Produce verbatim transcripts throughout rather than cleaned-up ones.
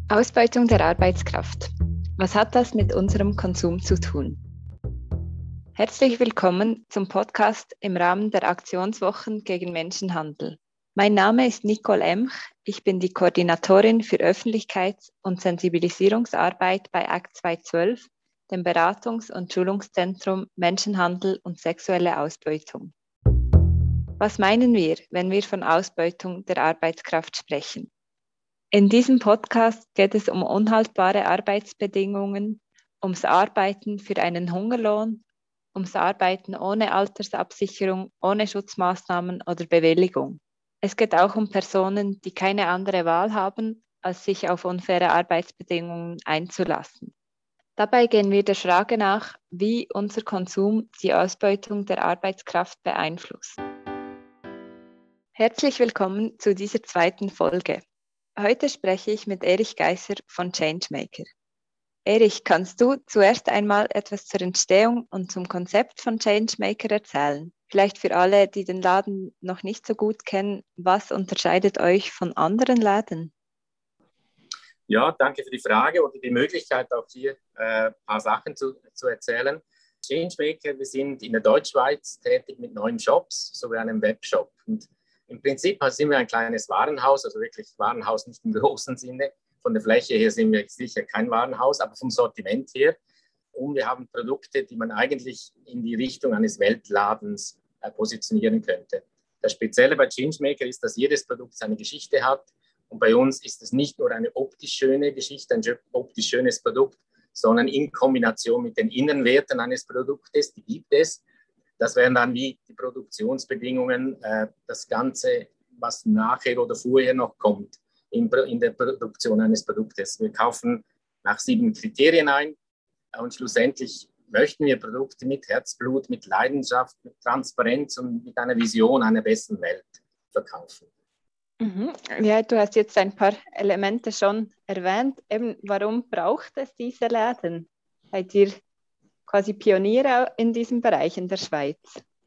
Ausbeutung der Arbeitskraft. Was hat das mit unserem Konsum zu tun? Herzlich willkommen zum Podcast im Rahmen der Aktionswochen gegen Menschenhandel. Mein Name ist Nicole Emch, ich bin die Koordinatorin für Öffentlichkeits- und Sensibilisierungsarbeit bei Act zweihundertzwölf, dem Beratungs- und Schulungszentrum Menschenhandel und sexuelle Ausbeutung. Was meinen wir, wenn wir von Ausbeutung der Arbeitskraft sprechen? In diesem Podcast geht es um unhaltbare Arbeitsbedingungen, ums Arbeiten für einen Hungerlohn, ums Arbeiten ohne Altersabsicherung, ohne Schutzmaßnahmen oder Bewilligung. Es geht auch um Personen, die keine andere Wahl haben, als sich auf unfaire Arbeitsbedingungen einzulassen. Dabei gehen wir der Frage nach, wie unser Konsum die Ausbeutung der Arbeitskraft beeinflusst. Herzlich willkommen zu dieser zweiten Folge. Heute spreche ich mit Erich Geisser von Changemaker. Erich, kannst du zuerst einmal etwas zur Entstehung und zum Konzept von Changemaker erzählen? Vielleicht für alle, die den Laden noch nicht so gut kennen, was unterscheidet euch von anderen Läden? Ja, danke für die Frage und die Möglichkeit, auch hier äh, ein paar Sachen zu, zu erzählen. Changemaker, wir sind in der Deutschschweiz tätig mit neun Shops sowie einem Webshop. Und im Prinzip sind wir ein kleines Warenhaus, also wirklich Warenhaus nicht im großen Sinne. Von der Fläche her sind wir sicher kein Warenhaus, aber vom Sortiment her. Und wir haben Produkte, die man eigentlich in die Richtung eines Weltladens äh, positionieren könnte. Das Spezielle bei Changemaker ist, dass jedes Produkt seine Geschichte hat. Und bei uns ist es nicht nur eine optisch schöne Geschichte, ein optisch schönes Produkt, sondern in Kombination mit den Innenwerten eines Produktes, die gibt es. Das wären dann wie die Produktionsbedingungen, äh, das Ganze, was nachher oder vorher noch kommt in, in der Produktion eines Produktes. Wir kaufen nach sieben Kriterien ein und schlussendlich möchten wir Produkte mit Herzblut, mit Leidenschaft, mit Transparenz und mit einer Vision einer besseren Welt verkaufen. Mhm. Ja, du hast jetzt ein paar Elemente schon erwähnt. Eben, warum braucht es diese Läden? Seid ihr quasi Pioniere in diesem Bereich in der Schweiz?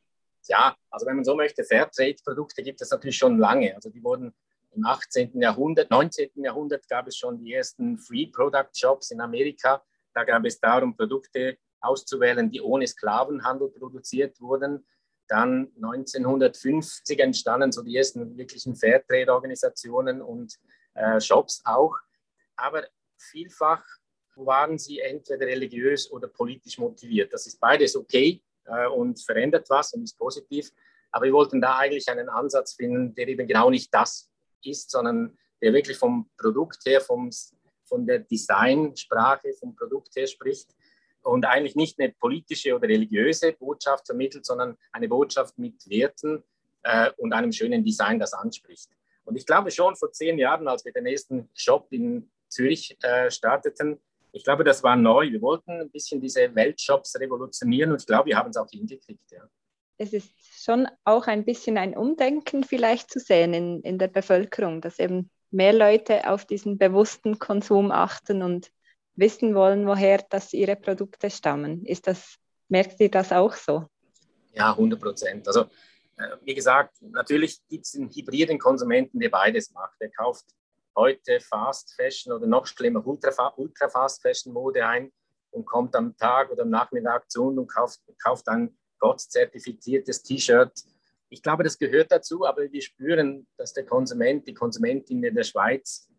Ja, also wenn man so möchte, Fairtrade-Produkte gibt es natürlich schon lange. Also die wurden im achtzehnten Jahrhundert, neunzehnten Jahrhundert gab es schon die ersten Free-Product-Shops in Amerika. Da gab es darum, Produkte auszuwählen, die ohne Sklavenhandel produziert wurden. Dann neunzehnhundertfünfzig entstanden so die ersten wirklichen Fairtrade-Organisationen und äh, Shops auch. Aber vielfach waren sie entweder religiös oder politisch motiviert. Das ist beides okay äh, und verändert was und ist positiv. Aber wir wollten da eigentlich einen Ansatz finden, der eben genau nicht das ist, sondern der wirklich vom Produkt her, vom, von der Designsprache, vom Produkt her spricht. Und eigentlich nicht eine politische oder religiöse Botschaft vermittelt, sondern eine Botschaft mit Werten äh, und einem schönen Design, das anspricht. Und ich glaube schon vor zehn Jahren, als wir den ersten Shop in Zürich äh, starteten, ich glaube, das war neu. Wir wollten ein bisschen diese Weltshops revolutionieren und ich glaube, wir haben es auch hingekriegt. Ja. Es ist schon auch ein bisschen ein Umdenken vielleicht zu sehen in, in der Bevölkerung, dass eben mehr Leute auf diesen bewussten Konsum achten und wissen wollen, woher das ihre Produkte stammen. Ist das, merkt ihr das auch so? Ja, hundert Prozent. Also, äh, wie gesagt, natürlich gibt es einen hybriden Konsumenten, der beides macht. Der kauft heute Fast Fashion oder noch schlimmer Ultra, Ultra Fast Fashion Mode ein und kommt am Tag oder am Nachmittag zu uns und kauft, kauft ein Gott-zertifiziertes T-Shirt. Ich glaube, das gehört dazu, aber wir spüren, dass der Konsument, die Konsumentin in der Schweiz,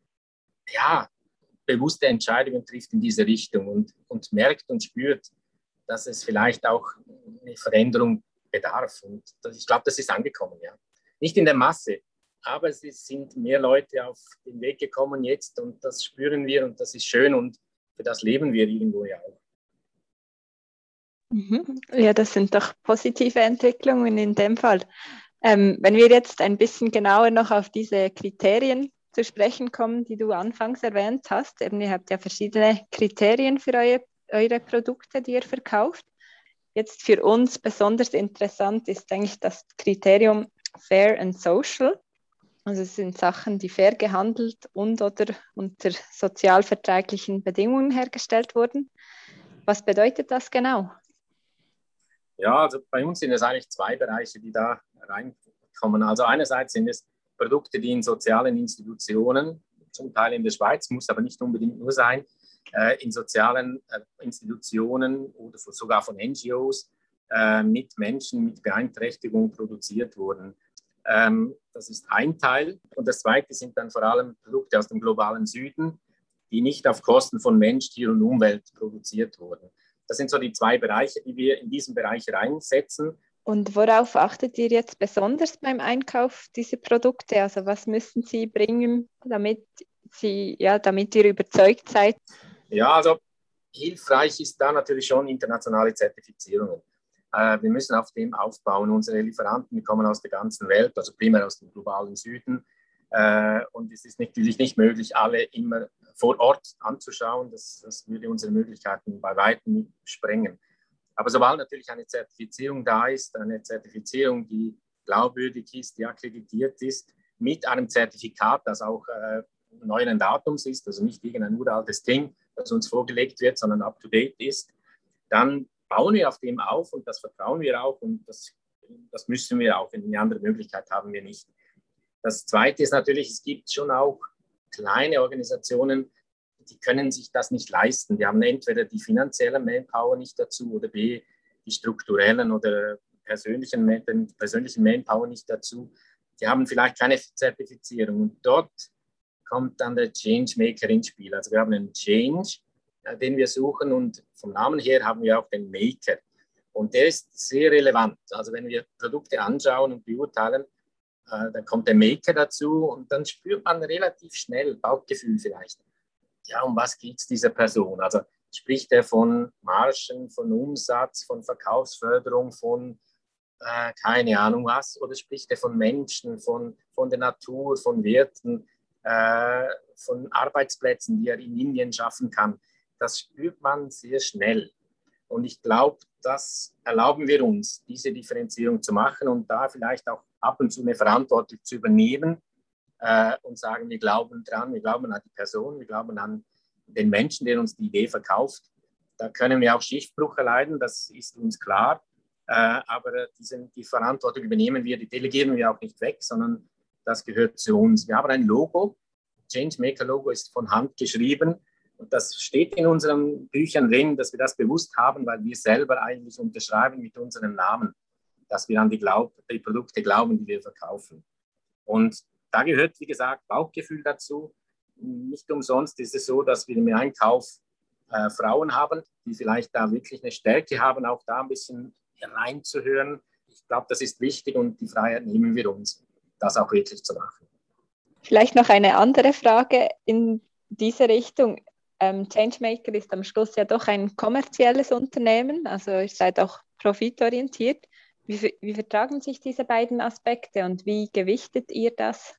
ja, bewusste Entscheidungen trifft in diese Richtung und, und merkt und spürt, dass es vielleicht auch eine Veränderung bedarf. Und das, ich glaube, das ist angekommen, ja. Nicht in der Masse, aber es sind mehr Leute auf den Weg gekommen jetzt und das spüren wir und das ist schön und für das leben wir irgendwo ja auch. Ja, das sind doch positive Entwicklungen in dem Fall. Ähm, wenn wir jetzt ein bisschen genauer noch auf diese Kriterien zu sprechen kommen, die du anfangs erwähnt hast, eben ihr habt ja verschiedene Kriterien für eure, eure Produkte, die ihr verkauft. Jetzt für uns besonders interessant ist eigentlich das Kriterium Fair and Social. Also es sind Sachen, die fair gehandelt und oder unter sozialverträglichen Bedingungen hergestellt wurden. Was bedeutet das genau? Ja, also bei uns sind es eigentlich zwei Bereiche, die da reinkommen. Also einerseits sind es Produkte, die in sozialen Institutionen zum Teil in der Schweiz, muss aber nicht unbedingt nur sein, äh, in sozialen äh, Institutionen oder sogar von N G Os äh, mit Menschen mit Beeinträchtigung produziert wurden. Ähm, das ist ein Teil. Und das zweite sind dann vor allem Produkte aus dem globalen Süden, die nicht auf Kosten von Mensch, Tier und Umwelt produziert wurden. Das sind so die zwei Bereiche, die wir in diesem Bereich reinsetzen. Und worauf achtet ihr jetzt besonders beim Einkauf dieser Produkte? Also was müssen Sie bringen, damit, Sie, ja, damit ihr überzeugt seid? Ja, also hilfreich ist da natürlich schon internationale Zertifizierungen. Äh, wir müssen auf dem aufbauen. Unsere Lieferanten die kommen aus der ganzen Welt, also primär aus dem globalen Süden. Äh, und es ist natürlich nicht möglich, alle immer vor Ort anzuschauen. Das, das würde unsere Möglichkeiten bei weitem sprengen. Aber sobald natürlich eine Zertifizierung da ist, eine Zertifizierung, die glaubwürdig ist, die akkreditiert ist, mit einem Zertifikat, das auch äh, neueren Datums ist, also nicht irgendein uraltes Ding, das uns vorgelegt wird, sondern up-to-date ist, dann bauen wir auf dem auf und das vertrauen wir auch und das, das müssen wir auch. Eine andere Möglichkeit haben wir nicht. Das Zweite ist natürlich, es gibt schon auch kleine Organisationen, die können sich das nicht leisten. Die haben entweder die finanzielle Manpower nicht dazu oder B, die strukturellen oder persönlichen, den persönlichen Manpower nicht dazu. Die haben vielleicht keine Zertifizierung. Und dort kommt dann der Changemaker ins Spiel. Also wir haben einen Change, äh, den wir suchen und vom Namen her haben wir auch den Maker. Und der ist sehr relevant. Also wenn wir Produkte anschauen und beurteilen, äh, dann kommt der Maker dazu und dann spürt man relativ schnell, Bauchgefühl vielleicht, ja, um was geht es dieser Person? Also spricht er von Margen, von Umsatz, von Verkaufsförderung, von äh, keine Ahnung was, oder spricht er von Menschen, von, von der Natur, von Werten, äh, von Arbeitsplätzen, die er in Indien schaffen kann? Das spürt man sehr schnell. Und ich glaube, das erlauben wir uns, diese Differenzierung zu machen und da vielleicht auch ab und zu eine Verantwortung zu übernehmen, äh, und sagen, wir glauben dran, wir glauben an die Person, wir glauben an den Menschen, der uns die Idee verkauft. Da können wir auch Schiffbruch erleiden, das ist uns klar. Äh, aber diese, die Verantwortung übernehmen wir, die delegieren wir auch nicht weg, sondern das gehört zu uns. Wir haben ein Logo, Changemaker-Logo ist von Hand geschrieben und das steht in unseren Büchern drin, dass wir das bewusst haben, weil wir selber eigentlich unterschreiben mit unserem Namen, dass wir an die, Glaub, die Produkte glauben, die wir verkaufen. Und da gehört, wie gesagt, Bauchgefühl dazu. Nicht umsonst ist es so, dass wir im Einkauf äh, Frauen haben, die vielleicht da wirklich eine Stärke haben, auch da ein bisschen reinzuhören. Ich glaube, das ist wichtig und die Freiheit nehmen wir uns, das auch wirklich zu machen. Vielleicht noch eine andere Frage in diese Richtung. Ähm, Changemaker ist am Schluss ja doch ein kommerzielles Unternehmen, also ihr seid auch profitorientiert. Wie, wie vertragen sich diese beiden Aspekte und wie gewichtet ihr das?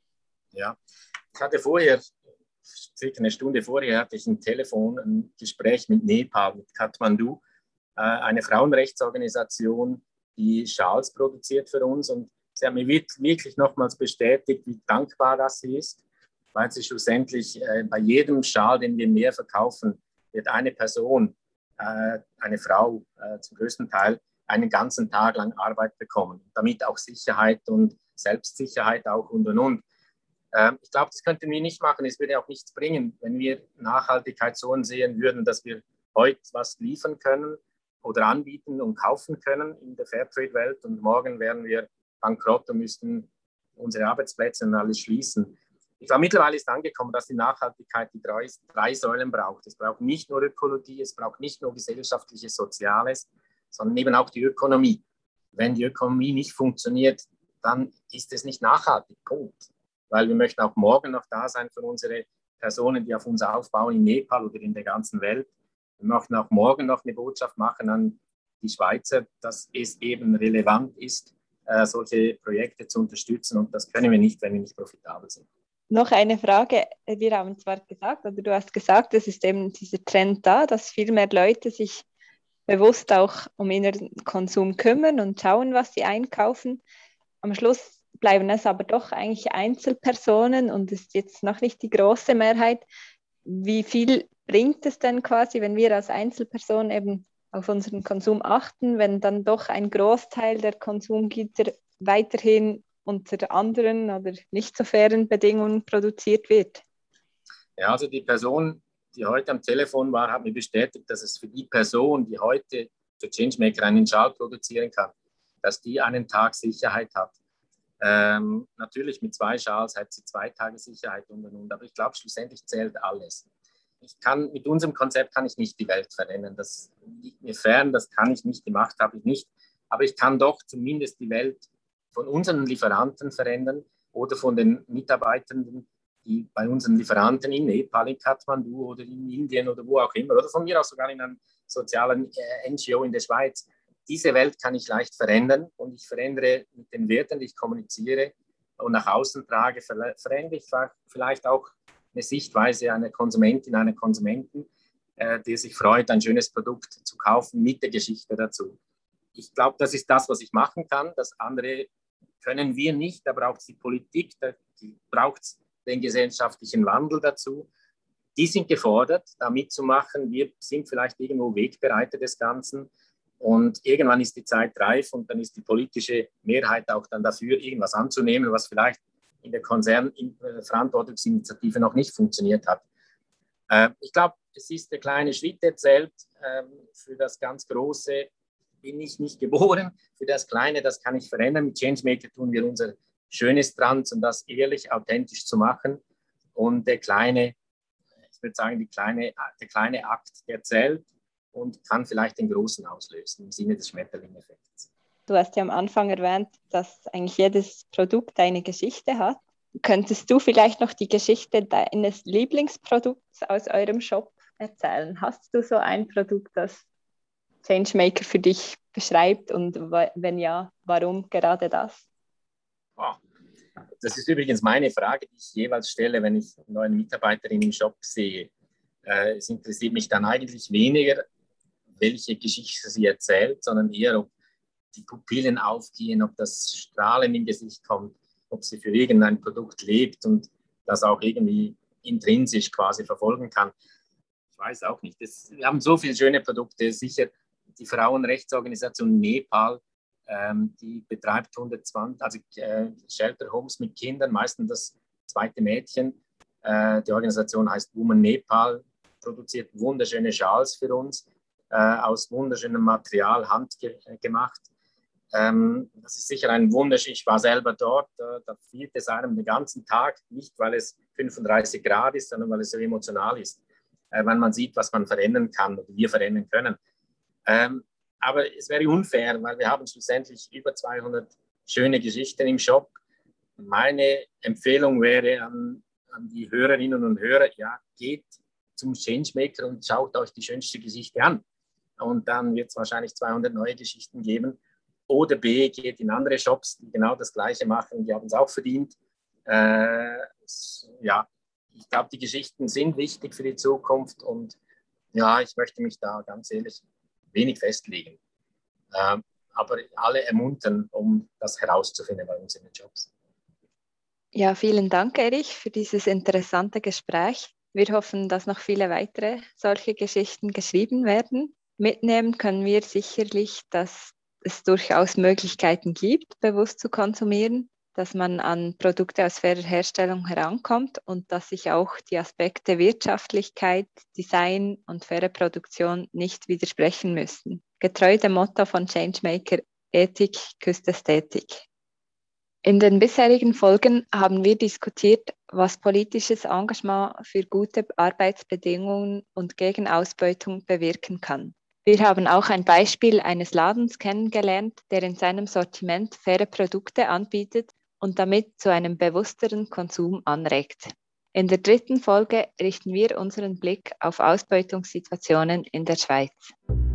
Ja, ich hatte vorher, circa eine Stunde vorher, hatte ich ein Telefon, ein Gespräch mit Nepal, mit Kathmandu, äh, eine Frauenrechtsorganisation, die Schals produziert für uns. Und sie hat mir wirklich nochmals bestätigt, wie dankbar das ist, weil sie schlussendlich äh, bei jedem Schal, den wir mehr verkaufen, wird eine Person, äh, eine Frau äh, zum größten Teil, einen ganzen Tag lang Arbeit bekommen. Damit auch Sicherheit und Selbstsicherheit auch und und und. Ich glaube, das könnten wir nicht machen. Es würde auch nichts bringen, wenn wir Nachhaltigkeit so sehen würden, dass wir heute was liefern können oder anbieten und kaufen können in der Fairtrade-Welt und morgen wären wir bankrott und müssten unsere Arbeitsplätze und alles schließen. Ich glaube, mittlerweile ist angekommen, dass die Nachhaltigkeit die drei, drei Säulen braucht. Es braucht nicht nur Ökologie, es braucht nicht nur gesellschaftliches, Soziales, sondern eben auch die Ökonomie. Wenn die Ökonomie nicht funktioniert, dann ist es nicht nachhaltig. Punkt. Weil wir möchten auch morgen noch da sein für unsere Personen, die auf uns aufbauen in Nepal oder in der ganzen Welt. Wir möchten auch morgen noch eine Botschaft machen an die Schweizer, dass es eben relevant ist, äh, solche Projekte zu unterstützen und das können wir nicht, wenn wir nicht profitabel sind. Noch eine Frage. Wir haben zwar gesagt, oder du hast gesagt, es ist eben dieser Trend da, dass viel mehr Leute sich bewusst auch um ihren Konsum kümmern und schauen, was sie einkaufen. Am Schluss bleiben es aber doch eigentlich Einzelpersonen und ist jetzt noch nicht die große Mehrheit. Wie viel bringt es denn quasi, wenn wir als Einzelperson eben auf unseren Konsum achten, wenn dann doch ein Großteil der Konsumgüter weiterhin unter anderen oder nicht so fairen Bedingungen produziert wird? Ja, also die Person, die heute am Telefon war, hat mir bestätigt, dass es für die Person, die heute für Changemaker einen Schal produzieren kann, dass die einen Tag Sicherheit hat. Ähm, natürlich mit zwei Schals hat sie zwei Tage Sicherheit und und und, aber ich glaube, schlussendlich zählt alles. Ich kann, mit unserem Konzept kann ich nicht die Welt verändern. Das liegt mir fern, das kann ich nicht, die Macht habe ich nicht. Aber ich kann doch zumindest die Welt von unseren Lieferanten verändern oder von den Mitarbeitenden, die bei unseren Lieferanten in Nepal, in Kathmandu oder in Indien oder wo auch immer, oder von mir aus sogar in einem sozialen äh, N G O in der Schweiz. Diese Welt kann ich leicht verändern und ich verändere mit den Werten, die ich kommuniziere und nach außen trage, verändere ich vielleicht auch eine Sichtweise einer Konsumentin, einer Konsumenten, äh, der sich freut, ein schönes Produkt zu kaufen mit der Geschichte dazu. Ich glaube, das ist das, was ich machen kann. Das andere können wir nicht. Da braucht es die Politik, da braucht es den gesellschaftlichen Wandel dazu. Die sind gefordert, da mitzumachen. Wir sind vielleicht irgendwo Wegbereiter des Ganzen. Und irgendwann ist die Zeit reif und dann ist die politische Mehrheit auch dann dafür, irgendwas anzunehmen, was vielleicht in der Konzernverantwortungsinitiative noch nicht funktioniert hat. Äh, ich glaube, es ist der kleine Schritt erzählt. Ähm, für das ganz Große bin ich nicht geboren. Für das Kleine, das kann ich verändern. Mit Changemaker tun wir unser Schönes dran, um das ehrlich, authentisch zu machen. Und der kleine, ich würde sagen, die kleine, der kleine Akt, der zählt und kann vielleicht den großen auslösen im Sinne des Schmetterling-Effekts. Du hast ja am Anfang erwähnt, dass eigentlich jedes Produkt eine Geschichte hat. Könntest du vielleicht noch die Geschichte deines Lieblingsprodukts aus eurem Shop erzählen? Hast du so ein Produkt, das Changemaker für dich beschreibt und wenn ja, warum gerade das? Oh, das ist übrigens meine Frage, die ich jeweils stelle, wenn ich eine neue Mitarbeiterin im Shop sehe. Äh, es interessiert mich dann eigentlich weniger, welche Geschichte sie erzählt, sondern eher, ob die Pupillen aufgehen, ob das Strahlen im Gesicht kommt, ob sie für irgendein Produkt lebt und das auch irgendwie intrinsisch quasi verfolgen kann. Ich weiß auch nicht. Das, wir haben so viele schöne Produkte. Sicher die Frauenrechtsorganisation Nepal, ähm, die betreibt hundertzwanzig, also äh, Shelter Homes mit Kindern, meistens das zweite Mädchen. Äh, die Organisation heißt Women Nepal, produziert wunderschöne Schals für uns, äh, aus wunderschönem Material, handgemacht. Ähm, das ist sicher ein Wunderschön. Ich war selber dort, äh, da fehlt es einem den ganzen Tag, nicht weil es fünfunddreißig Grad ist, sondern weil es so emotional ist, äh, wenn man sieht, was man verändern kann oder wir verändern können. Ähm, aber es wäre unfair, weil wir haben schlussendlich über zweihundert schöne Geschichten im Shop. Meine Empfehlung wäre an, an die Hörerinnen und Hörer, ja, geht zum Changemaker und schaut euch die schönste Geschichte an. Und dann wird es wahrscheinlich zweihundert neue Geschichten geben. Oder B, geht in andere Shops, die genau das Gleiche machen, die haben es auch verdient. Äh, ja, ich glaube, die Geschichten sind wichtig für die Zukunft und ja, ich möchte mich da ganz ehrlich wenig festlegen. Äh, aber alle ermuntern, um das herauszufinden bei uns in den Jobs. Ja, vielen Dank, Erich, für dieses interessante Gespräch. Wir hoffen, dass noch viele weitere solche Geschichten geschrieben werden. Mitnehmen können wir sicherlich, dass es durchaus Möglichkeiten gibt, bewusst zu konsumieren, dass man an Produkte aus fairer Herstellung herankommt und dass sich auch die Aspekte Wirtschaftlichkeit, Design und faire Produktion nicht widersprechen müssen. Getreu dem Motto von Changemaker, Ethik küsst Ästhetik. In den bisherigen Folgen haben wir diskutiert, was politisches Engagement für gute Arbeitsbedingungen und gegen Ausbeutung bewirken kann. Wir haben auch ein Beispiel eines Ladens kennengelernt, der in seinem Sortiment faire Produkte anbietet und damit zu einem bewussteren Konsum anregt. In der dritten Folge richten wir unseren Blick auf Ausbeutungssituationen in der Schweiz.